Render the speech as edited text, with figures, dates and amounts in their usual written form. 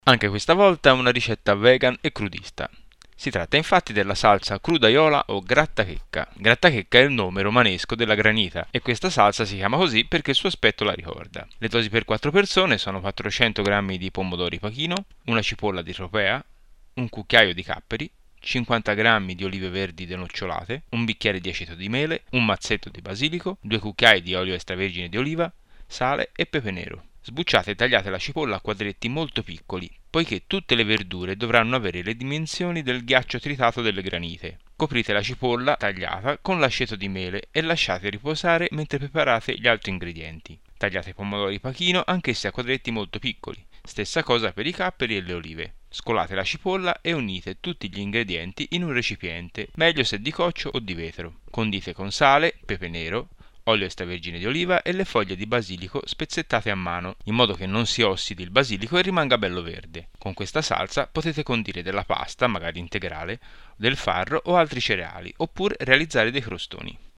Anche questa volta una ricetta vegan e crudista. Si tratta infatti della salsa crudaiola o grattachecca. Grattachecca è il nome romanesco della granita e questa salsa si chiama così perché il suo aspetto la ricorda. Le dosi per 4 persone sono 400 g di pomodori pachino, una cipolla di tropea, un cucchiaio di capperi, 50 g di olive verdi denocciolate, un bicchiere di aceto di mele, un mazzetto di basilico, 2 cucchiai di olio extravergine di oliva, sale e pepe nero. Sbucciate e tagliate la cipolla a quadretti molto piccoli, poiché tutte le verdure dovranno avere le dimensioni del ghiaccio tritato delle granite. Coprite la cipolla tagliata con l'aceto di mele e lasciate riposare mentre preparate gli altri ingredienti. Tagliate i pomodori pachino anch'essi a quadretti molto piccoli. Stessa cosa per i capperi e le olive. Scolate la cipolla e unite tutti gli ingredienti in un recipiente, meglio se di coccio o di vetro. Condite con sale, pepe nero, olio extravergine di oliva e le foglie di basilico spezzettate a mano, in modo che non si ossidi il basilico e rimanga bello verde. Con questa salsa potete condire della pasta, magari integrale, del farro o altri cereali, oppure realizzare dei crostoni.